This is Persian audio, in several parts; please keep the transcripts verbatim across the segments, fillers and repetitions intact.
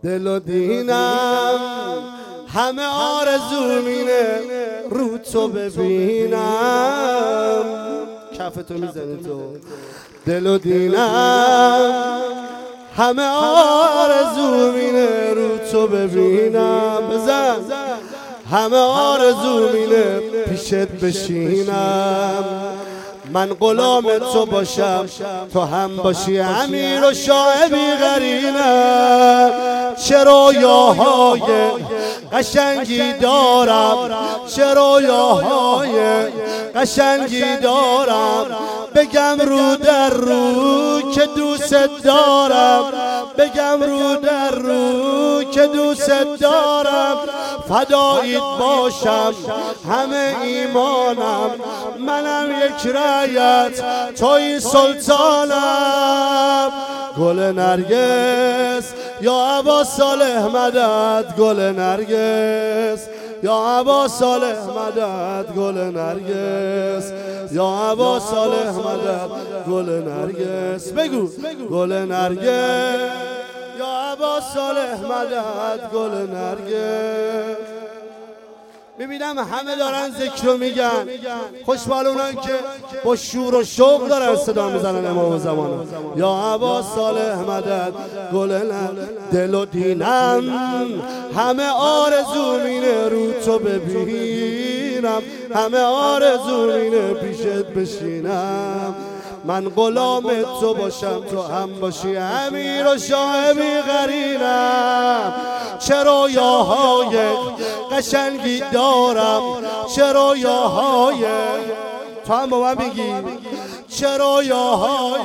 دل و دینم همه آرزو مینه رو تو ببینم. کفتو میزنی تو. دل و دینم همه آرزو مینه رو تو ببینم. بزن. همه آرزو مینه پیشت بشینم. من غلام تو باشم تو هم باشی امیر و شاه بی قرینم. چه رویاهای قشنگی دارم، چه رویاهای قشنگی دارم. بگم رو در رو که دوست دارم، بگم رو در رو که دوست دارم. فداییت باشم همه ایمانم، منم یک رعیت توی سلطانم. گل نرگس یا ابا صالح مدد، گل نرگس یا ابا صالح مدد، گل نرگس یا ابا صالح مدد، گل نرگس. بگو گل نرگس یا ابا صالح مدد، گل نرگس. میبینم همه دارن ذکر رو میگن، خوشحال اونان که با شور و شوق دارن صدا میزنن امام زمان. یا ابا صالح مدد، گل نرگس. دل و دینم همه آرزو مینه رو تو ببینم، همه آرزو مینه پیشت بشینم. من غلام تو باشم تو هم باشی امیر و شاه بی قرینم. چه رویاهای قشنگی دارم، چه رویاهای، تو هم با من بگی چه رویاهای.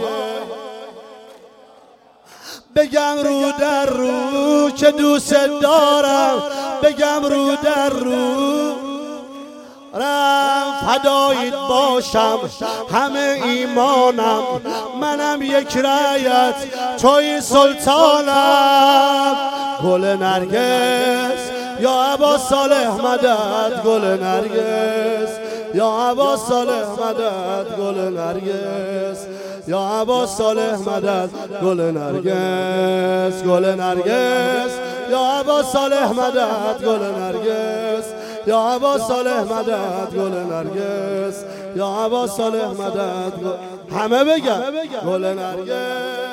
بگم رو در رو که دوست دارم، بگم رو در رو رم. فداییت باشم همه ایمانم، منم یک رعیت توی سلطانم. گل نرگس یا ابا صالح مدد، گل نرگس یا ابا صالح مدد، گل نرگس یا ابا صالح مدد، گل نرگس. گل نرگس یا ابا صالح مدد، گل نرگس یا ابا صالح مدد، گل نرگس یا ابا صالح مدد. همه بگن گل نرگس.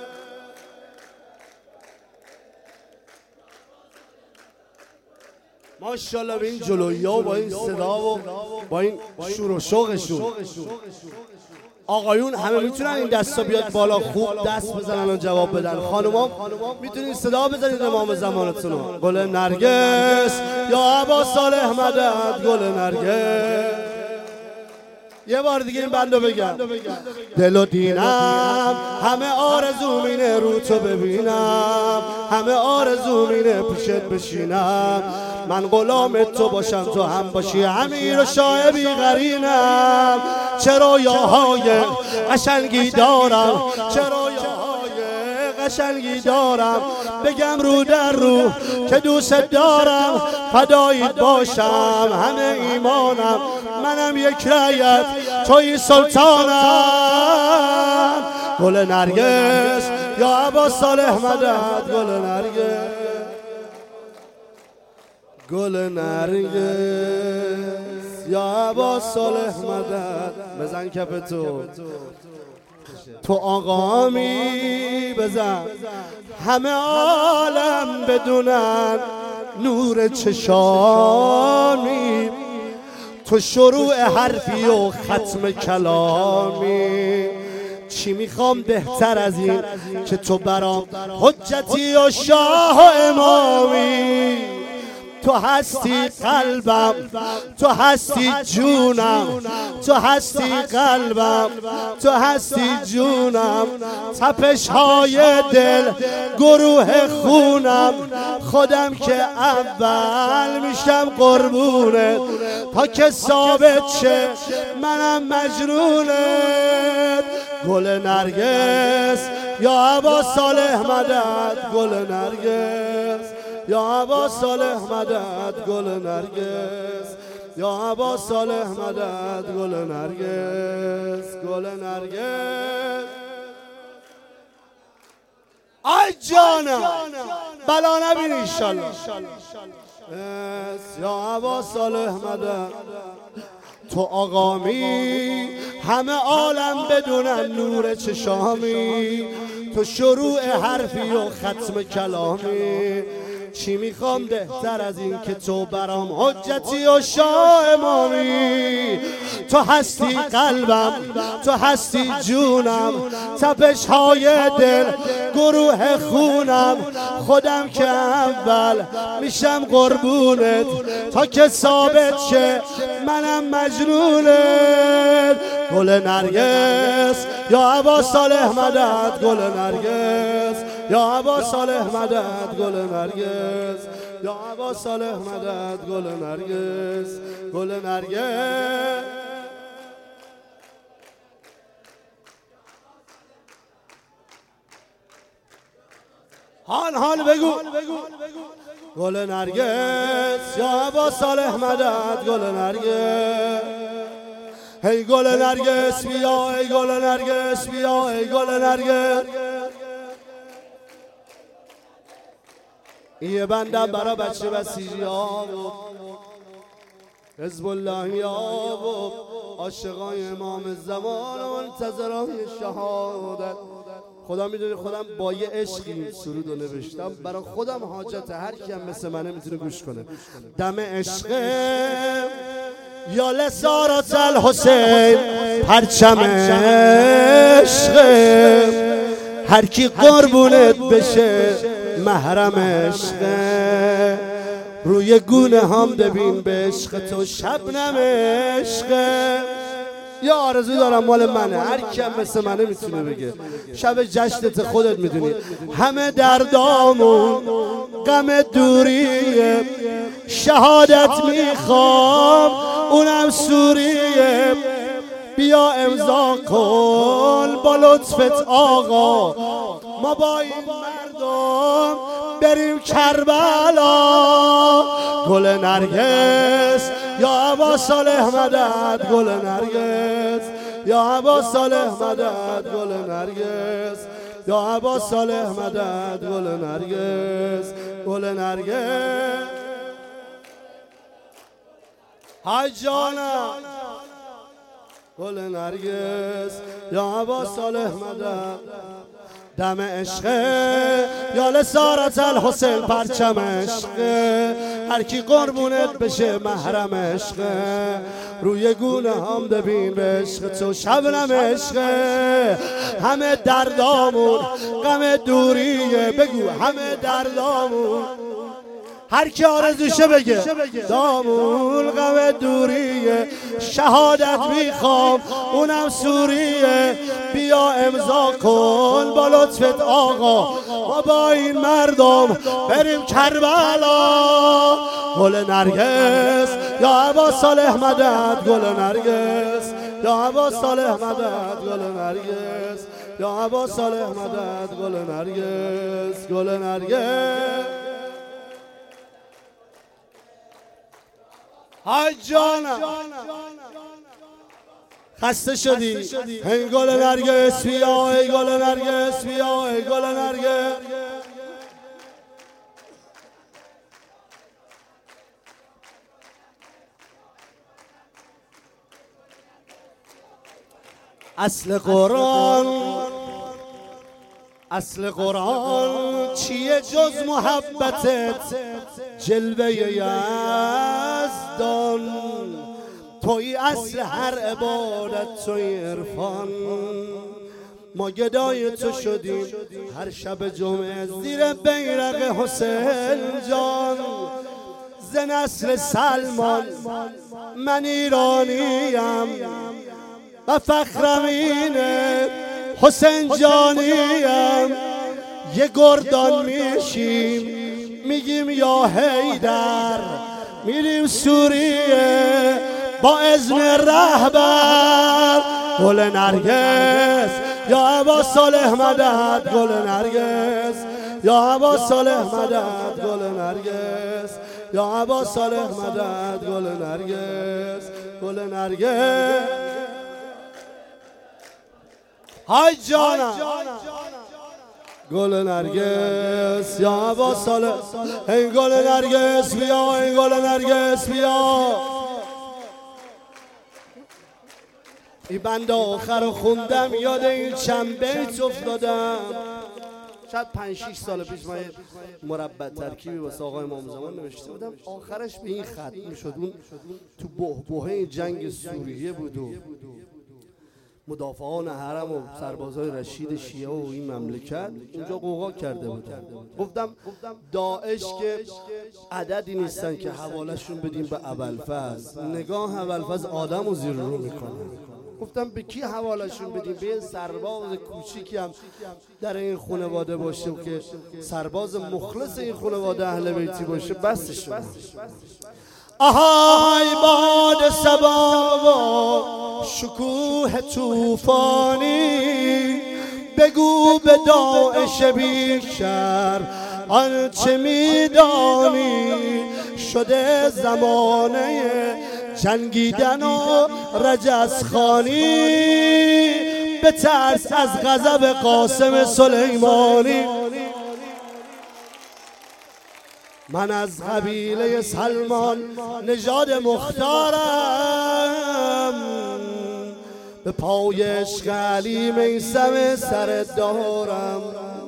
ماشاءالله به این جلویی ها و با این صدا و با این شور و شوقشون آقایون همه میتونن این دستا بیاد بالا خوب دست بزنن و جواب بدن. خانوما میتونین صدا بزنید امام زمانتون رو. گل نرگس یا ابا صالح مدد، گل نرگس. یه بار دیگه این بندو بگم. دل و دینم همه آرزو مینه رو تو ببینم، همه آرزو مینه پیشت بشینم. من غلام تو باشم تو هم باشی امیر و شاه بی قرینم. چه رویاهای قشنگی دارم، چه رویاهای قشنگی دارم. بگم رو در رو که دوست دارم. فداییت باشم همه ایمانم، منم یک رعیت توی سلطانم. گل نرگس یا ابا صالح مدد، گل نرگس. گل نرگس یا ابا صالح مدد. بزن کف تو تو آقامی، بزن همه عالم بدونن نور چشامی. تو شروع حرفی و ختم کلامی. چی میخوام بهتر از این که تو برام حجتی و شاه و امامی. تو هستی قلبم، تو هستی جونم، تو هستی قلبم، تو هستی جونم. تپش های دل گروه خونم، خودم که اول میشم قربونت تا که ثابت شه منم مجنونت. گل نرگس یا ابا صالح مدد، گل نرگس یا ابا صالح مدد، گل نرگس یا ابا صالح مدد، گل نرگس. گل نرگس ای جانم بلا نبینی انشالله. یا عبا صالح مدد تو آقامی، همه عالم بدونن نور چشامی، تو شروع حرفی و ختم کلامی. چی میخوام بهتر از این که تو برام حجتی و شاه امامی. تو هستی قلبم، تو هستی جونم، تپش های دل گروه خونم. خودم که اول میشم قربونت تا که ثابت شه منم مجنونت. گل نرگس یا عبا صالح مدد، گل نرگس یا عبا صالح مدد، گل نرگس یا عبا صالح مدد، گل نرگس گل نرگس. حال حال بگو گل نرگس یا عبا صالح مدد، گل نرگس. ای گل نرگس بیا، ای گل نرگس بیا، ای گل نرگس. یه بنده برا بچه بسیجی ها و حزب اللهی ها و عاشقای امام زمان و منتظرای شهادت. خدا میدونی خودم با یه عشقی سرود رو نوشتم برای خودم، حاجت هر کی هم مثل منه میتونه گوش کنه. دم عشق یا لسارات الحسین، پرچم عشق هر کی قربونت بشه محرم عشق. روی گونه هم ببین به عشق تو شبنم عشق. یا آرزو دارم مال منه، هر کی هم مثل منه میتونه بگه. شب جشنت خودت میدونی، همه دردامون غم دوریه، شهادت میخوام اونم سوریه. بیا امضا کن با لطفت آقا، ما با این مردم بریم کربلا. گل نرگس یا عبا صالح مدد، گل نرگس یا عبا صالح مدد، گل نرگس یا عبا صالح مدد، گل نرگس گل نرگس. های جانم گل نرگس یا عبا صالح مدد. دم عشق یا لسارت الحسین، پرچم عشق هر کی قربونت بشه محرم عشق. روی گونه هم ببین به عشق تو شبنم عشق. همه دردامون غم دوریه، بگو همه دردامون هر کی آرزوشه بگه دامون غم دوریه. شهادت میخوام اونم سوریه. بیا امضا کن با لطفت آقا، ما با این مردم بریم کربلا. گل نرگس یا عبا صالح مدد، گل نرگس یا عبا صالح مدد، گل نرگس یا عبا صالح مدد، گل نرگس گل نرگس. های جانم خسته شدی؟ ای گل نرگس بیا، ای گل نرگس بیا، ای گل نرگس. اصل قرآن، اصل قرآن چیه جز محبتت؟ جلوه یزدان توی اصل هر عبادت، توی عرفان. ما گدای تو شدیم هر شب جمعه زیر بیرق حسین جان. ز نسل سلمان من ایرانیم و فخرم اینه حسین جانیم. یه گردان میشیم میگیم یا حیدر، میریم سوریه با اذن رهبر. گل نرگس یا عبا صالح مدد، گل نرگس یا عبا صالح مدد، گل نرگس یا عبا صالح مدد، گل نرگس گل نرگس. های جانم گل نرگس یا عباس صالح، این گل نرگس بیا، این گل نرگس بیا. این بند آخر رو خوندم یاد این چند بیت افتادم. شاید پنج شیش سال پیش من مربع ترکیبی واسه آقای امام زمان نوشته بودم، آخرش به این ختم میشد. اون تو بحبوحه جنگ سوریه بود و مدافعان حرم و سربازای رشید شیعه و این مملکت اونجا قوقا کرده بودن. گفتم داعش که عددی نیستن که حوالشون بدیم به ابوالفضل. نگاه ابوالفضل آدم رو زیر رو میکنه. گفتم به کی حوالشون بدیم؟ به این سرباز کوچیکی هم در این خانواده باشه و که سرباز مخلص این خانواده اهل بیتی باشه بسشون. آهای باد صبا و شکوه طوفانی، بگو به داعش بیشتر آنچه میدانی. شده زمانه جنگیدن و رجزخوانی، به ترس از غضب قاسم سلیمانی. من از قبیله سلمان نژاد مختارم، به پای عشق علی میثم سر دارم.